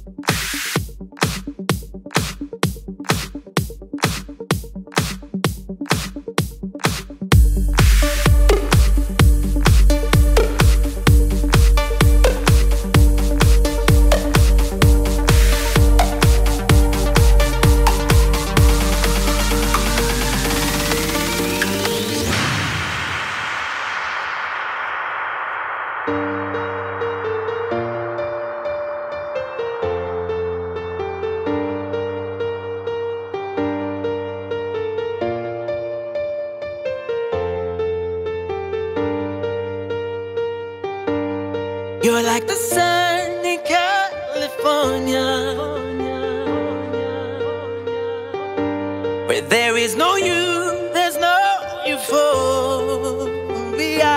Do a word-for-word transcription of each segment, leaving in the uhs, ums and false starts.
You're like the sun in California, where there is no you, there's no euphoria.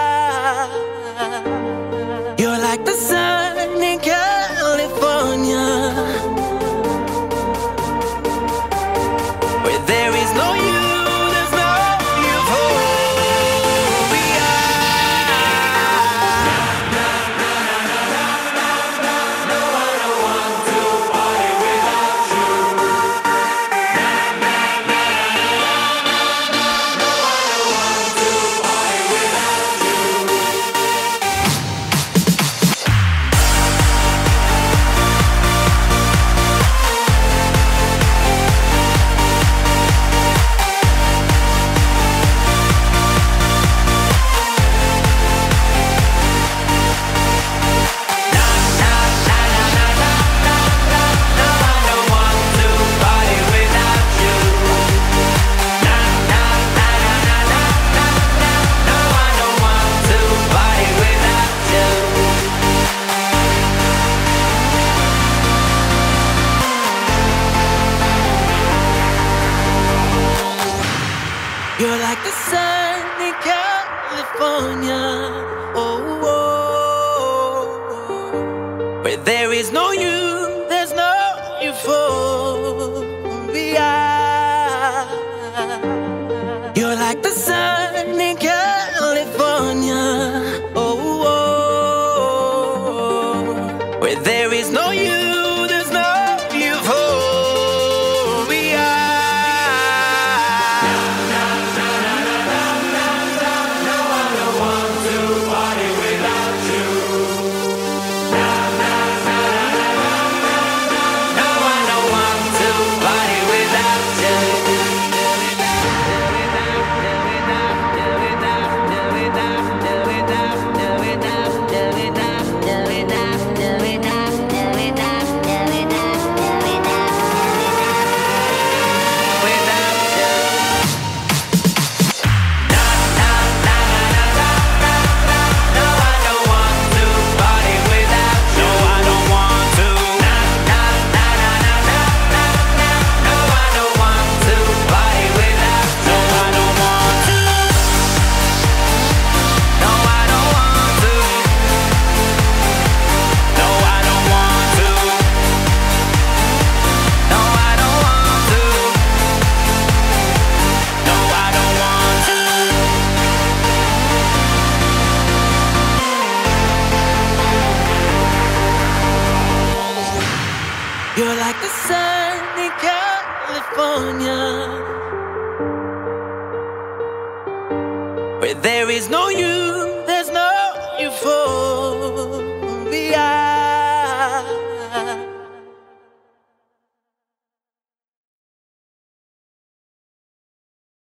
You're like the sun in California, where there is no you. You're like the sun in California, oh, oh, oh, where there is no you, there's no euphoria. You're like the sun in California, oh, oh, oh, where there is no you. You're like the sun in California, where there is no you, there's no euphoria.